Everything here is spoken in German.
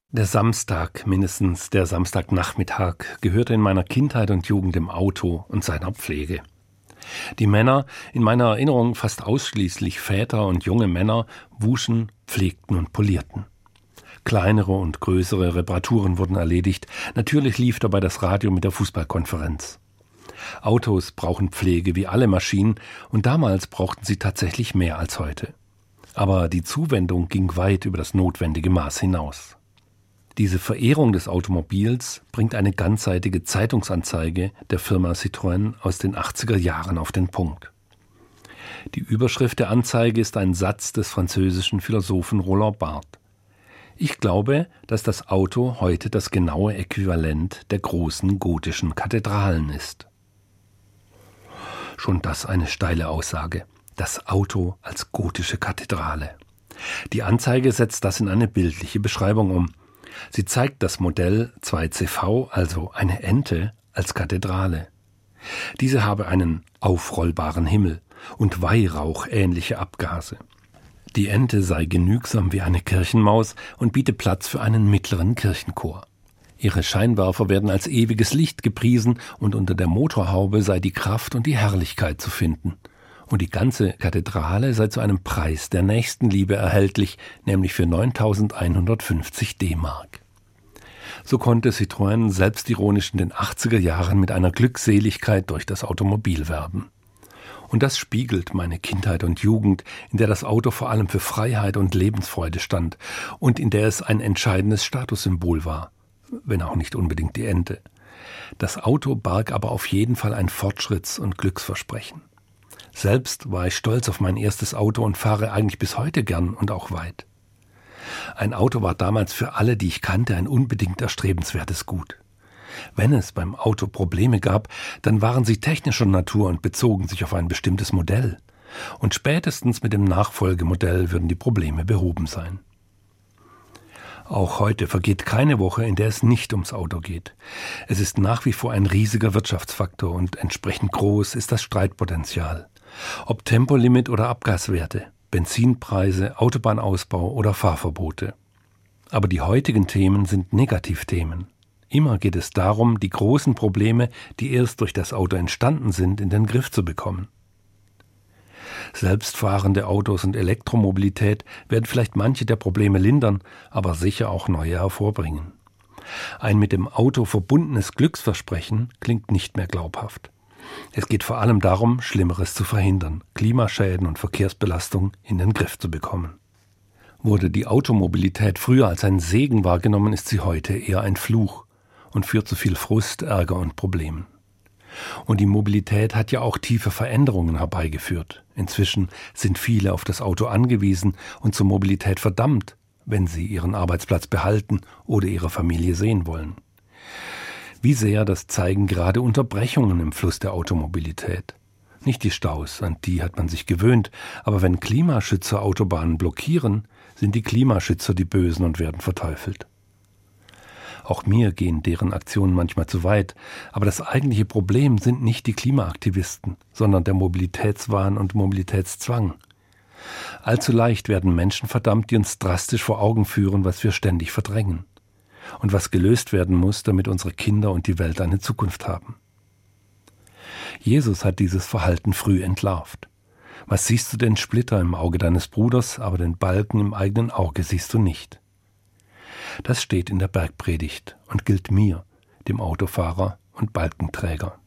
Der Samstag, mindestens der Samstagnachmittag, gehörte in meiner Kindheit und Jugend dem Auto und seiner Pflege. Die Männer, in meiner Erinnerung fast ausschließlich Väter und junge Männer, wuschen, pflegten und polierten. Kleinere und größere Reparaturen wurden erledigt. Natürlich lief dabei das Radio mit der Fußballkonferenz. Autos brauchen Pflege wie alle Maschinen und damals brauchten sie tatsächlich mehr als heute. Aber die Zuwendung ging weit über das notwendige Maß hinaus. Diese Verehrung des Automobils bringt eine ganzseitige Zeitungsanzeige der Firma Citroën aus den 80er Jahren auf den Punkt. Die Überschrift der Anzeige ist ein Satz des französischen Philosophen Roland Barthes. Ich glaube, dass das Auto heute das genaue Äquivalent der großen gotischen Kathedralen ist. Schon das eine steile Aussage. Das Auto als gotische Kathedrale. Die Anzeige setzt das in eine bildliche Beschreibung um. Sie zeigt das Modell 2CV, also eine Ente, als Kathedrale. Diese habe einen aufrollbaren Himmel und Weihrauchähnliche Abgase. Die Ente sei genügsam wie eine Kirchenmaus und biete Platz für einen mittleren Kirchenchor. Ihre Scheinwerfer werden als ewiges Licht gepriesen und unter der Motorhaube sei die Kraft und die Herrlichkeit zu finden. Und die ganze Kathedrale sei zu einem Preis der Nächstenliebe erhältlich, nämlich für 9.150 D-Mark. So konnte Citroën selbstironisch in den 80er Jahren mit einer Glückseligkeit durch das Automobil werben. Und das spiegelt meine Kindheit und Jugend, in der das Auto vor allem für Freiheit und Lebensfreude stand und in der es ein entscheidendes Statussymbol war, wenn auch nicht unbedingt die Ente. Das Auto barg aber auf jeden Fall ein Fortschritts- und Glücksversprechen. Selbst war ich stolz auf mein erstes Auto und fahre eigentlich bis heute gern und auch weit. Ein Auto war damals für alle, die ich kannte, ein unbedingt erstrebenswertes Gut. Wenn es beim Auto Probleme gab, dann waren sie technischer Natur und bezogen sich auf ein bestimmtes Modell. Und spätestens mit dem Nachfolgemodell würden die Probleme behoben sein. Auch heute vergeht keine Woche, in der es nicht ums Auto geht. Es ist nach wie vor ein riesiger Wirtschaftsfaktor und entsprechend groß ist das Streitpotenzial. Ob Tempolimit oder Abgaswerte, Benzinpreise, Autobahnausbau oder Fahrverbote. Aber die heutigen Themen sind Negativthemen. Immer geht es darum, die großen Probleme, die erst durch das Auto entstanden sind, in den Griff zu bekommen. Selbstfahrende Autos und Elektromobilität werden vielleicht manche der Probleme lindern, aber sicher auch neue hervorbringen. Ein mit dem Auto verbundenes Glücksversprechen klingt nicht mehr glaubhaft. Es geht vor allem darum, Schlimmeres zu verhindern, Klimaschäden und Verkehrsbelastung in den Griff zu bekommen. Wurde die Automobilität früher als ein Segen wahrgenommen, ist sie heute eher ein Fluch und führt zu viel Frust, Ärger und Problemen. Und die Mobilität hat ja auch tiefe Veränderungen herbeigeführt. Inzwischen sind viele auf das Auto angewiesen und zur Mobilität verdammt, wenn sie ihren Arbeitsplatz behalten oder ihre Familie sehen wollen. Wie sehr, das zeigen gerade Unterbrechungen im Fluss der Automobilität. Nicht die Staus, an die hat man sich gewöhnt, aber wenn Klimaschützer Autobahnen blockieren, sind die Klimaschützer die Bösen und werden verteufelt. Auch mir gehen deren Aktionen manchmal zu weit, aber das eigentliche Problem sind nicht die Klimaaktivisten, sondern der Mobilitätswahn und Mobilitätszwang. Allzu leicht werden Menschen verdammt, die uns drastisch vor Augen führen, was wir ständig verdrängen. Und was gelöst werden muss, damit unsere Kinder und die Welt eine Zukunft haben. Jesus hat dieses Verhalten früh entlarvt. Was siehst du den Splitter im Auge deines Bruders, aber den Balken im eigenen Auge siehst du nicht? Das steht in der Bergpredigt und gilt mir, dem Autofahrer und Balkenträger.